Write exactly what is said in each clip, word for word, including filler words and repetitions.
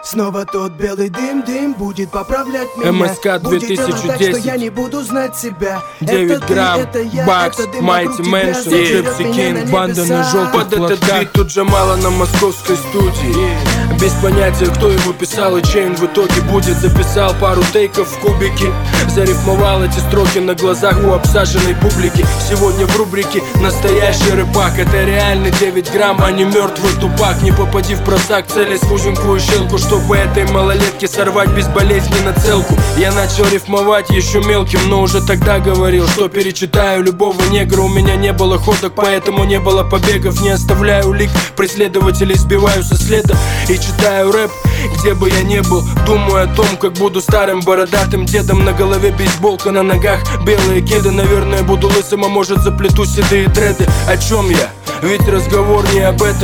Снова тот белый дым, дым будет поправлять меня. МСК две тысячи десять. Будет делать так, что я не буду знать себя. девять грамм, Бакс, Майти Мэншн, Джипси Кинг, банда на желтых под этот бит тут же мало на московской студии. Без понятия, кто его писал и чей он в итоге будет. Записал пару тейков в кубики, зарифмовал эти строки на глазах у обсаженной публики. Сегодня в рубрике «Настоящий рэпак». Это реальный девять грамм, а не мертвый тупак. Не попади в просак, целясь в узенькую щелку, чтобы этой малолетке сорвать безболезненно целку. Я начал рифмовать еще мелким, но уже тогда говорил, что перечитаю любого негра. У меня не было ходок, поэтому не было побегов. Не оставляю улик, преследователей сбиваю со следа. И читаю рэп, где бы я не был. Думаю о том, как буду старым бородатым дедом. На голове бейсболка, на ногах белые кеды. Наверное, буду лысым, а может заплету седые дреды. О чем я? Ведь разговор не об этом.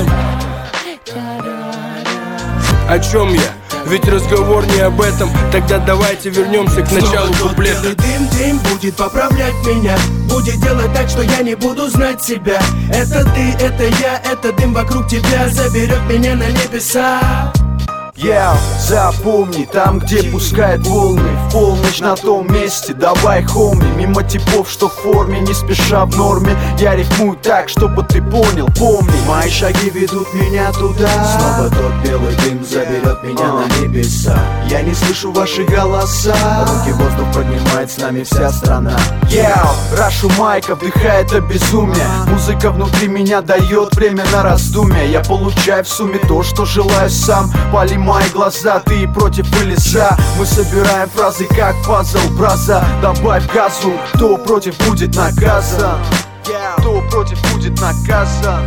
О чем я? Ведь разговор не об этом. Тогда давайте вернемся к началу куплета. Белый дым, дым будет поправлять меня. Будет делать так, что я не буду знать себя. Это ты, это я, это дым вокруг тебя заберет меня на небеса. Yeah, запомни, там, где пускает волны, в полночь на том месте, давай, хоми. Мимо типов, что в форме, не спеша в норме. Я рифмую так, чтобы ты понял, помни. Мои шаги ведут меня туда. Снова тот белый дым заберет меня uh. на небеса. Я не слышу ваши голоса. Руки в воздух поднимает с нами вся страна. Yeah, рашу майка, вдыхай это безумие. Музыка внутри меня дает время на раздумье. Я получаю в сумме то, что желаю сам. Пали мои глаза, ты против или за. Мы собираем фразы как пазл, браза. Добавь газу, кто против будет наказан. Кто против будет наказан.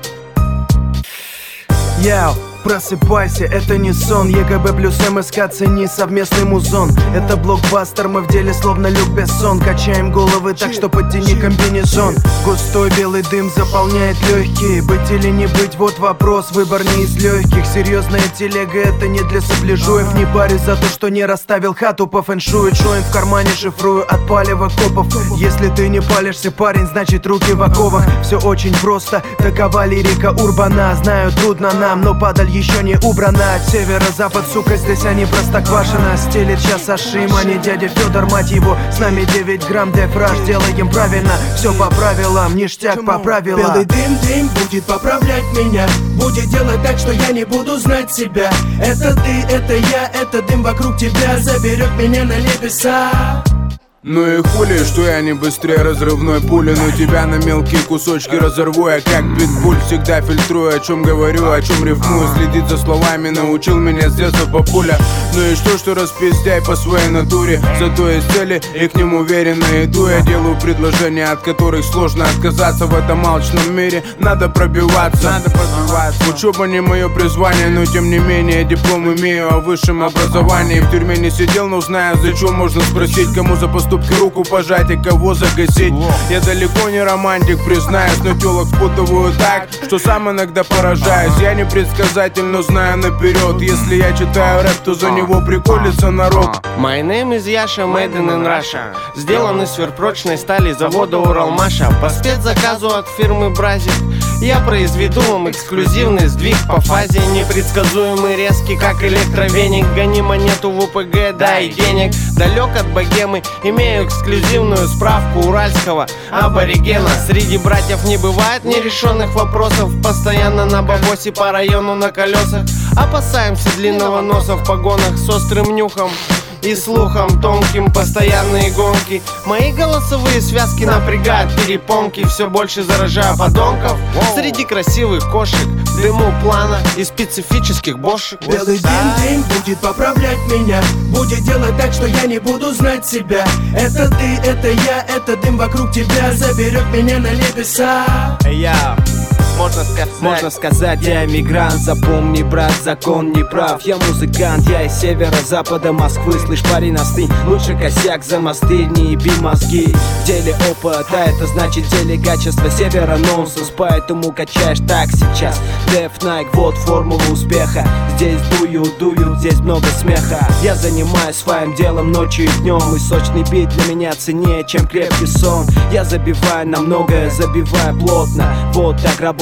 Яу, просыпайся, это не сон. ЕГБ плюс МСК, цени совместный музон. Это блокбастер, мы в деле словно Люк Бессон. Качаем головы так, что подтяни комбинезон. Густой белый дым заполняет легкие. Быть или не быть, вот вопрос, выбор не из легких. Серьезная телега, это не для сопляжуев. Не парюсь за то, что не расставил хату по фэншую. Джойнт в кармане шифрую от палева копов. Если ты не палишься, парень, значит руки в оковах. Все очень просто, такова лирика урбана. Знаю, трудно нам, но падаль еще не убрана. От северо-запад, сука, здесь они простоквашино. Стелит час Ашим, а не дядя Федор, мать его. С нами девять грамм, дефраж, делаем правильно. Все по правилам, ништяк по правилам. Белый дым, дым будет поправлять меня. Будет делать так, что я не буду знать себя. Это ты, это я, это дым вокруг тебя заберет меня на небеса. Ну и хули, что я не быстрее разрывной пули. Но тебя на мелкие кусочки разорву я как питбуль. Всегда фильтрую, о чем говорю, о чем рифмую. Следить за словами научил меня с детства папуля. Ну и что, что распиздяй по своей натуре. Зато есть цели, и к ним уверенно иду. Я делаю предложения, от которых сложно отказаться. В этом алчном мире надо пробиваться. Надо пробиваться. Учеба не мое призвание, но тем не менее диплом имею о высшем образовании. В тюрьме не сидел, но знаю, за что можно спросить. Кому за поступки руку пожать и кого загасить. Я далеко не романтик, признаюсь, но тёлок впутываю так, что сам иногда поражаюсь. Я не предсказатель, но знаю наперед. Если я читаю рэп, то за него приколится народ. My name is Яша, made in Russia. Сделан из сверхпрочной стали завода Уралмаша. По спецзаказу от фирмы Бразик я произведу вам эксклюзивный сдвиг по фазе. Непредсказуемый, резкий, как электровеник. Гони монету в УПГ, дай денег. Далек от богемы, имею эксклюзивную справку уральского аборигена. Среди братьев не бывает нерешенных вопросов. Постоянно на бабосе по району на колесах. Опасаемся длинного носа в погонах с острым нюхом и слухом тонким, постоянные гонки. Мои голосовые связки напрягают перепонки. Все больше заражаю подонков среди красивых кошек. В дыму плана и специфических бошек. Белый дым, дым будет поправлять меня. Будет делать так, что я не буду знать себя. Это ты, это я, это дым вокруг тебя заберет меня на небеса. Я Можно сказать, можно сказать, я эмигрант. Запомни, брат, закон не прав. Я музыкант, я из северо-запада Москвы. Слышь, парень, остынь, лучше косяк за мосты, не еби мозги. В деле опыта, это значит в деле качества. Севера нонсенс, поэтому качаешь так сейчас. Деф, Найк, вот формула успеха. Здесь дую, дую, здесь много смеха. Я занимаюсь своим делом ночью и днем. И сочный бит для меня ценнее, чем крепкий сон. Я забиваю на многое, забиваю плотно. Вот так работает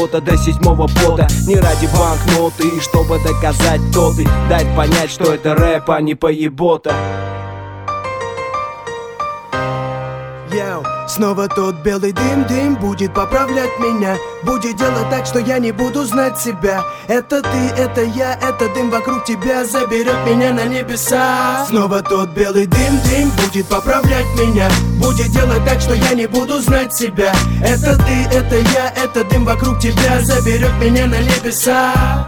работа до седьмого пота. Не ради банкноты, и чтобы доказать то ты, дать понять, что это рэп, а не поебота. Йоу, снова тот белый дым-дым будет поправлять меня, будет делать так, что я не буду знать себя. Это ты, это я, это дым вокруг тебя заберет меня на небеса. Снова тот белый дым-дым будет поправлять меня, будет делать так, что я не буду знать себя. Это ты, это я, это дым вокруг тебя заберет меня на небеса.